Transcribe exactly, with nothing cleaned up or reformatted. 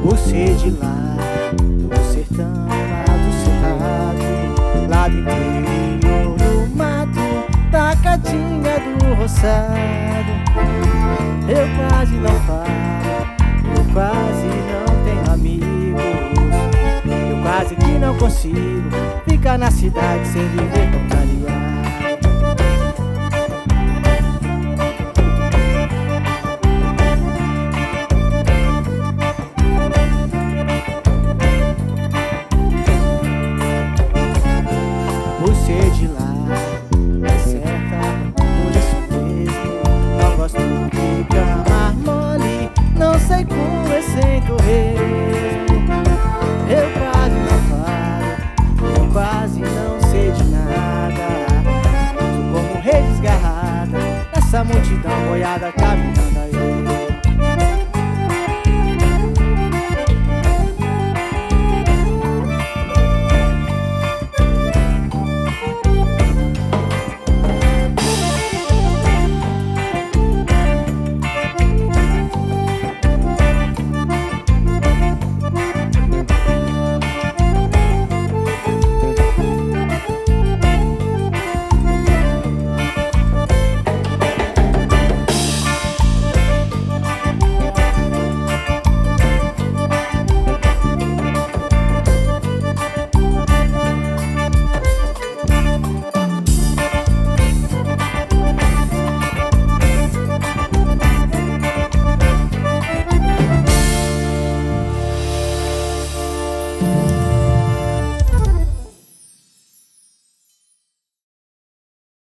Você de lá do sertão, lá do cerrado, lá do interior do mato, da catinha do roçado. Eu quase não falo, eu quase não tenho amigos, eu quase que não consigo ficar na cidade sem viver contrariado.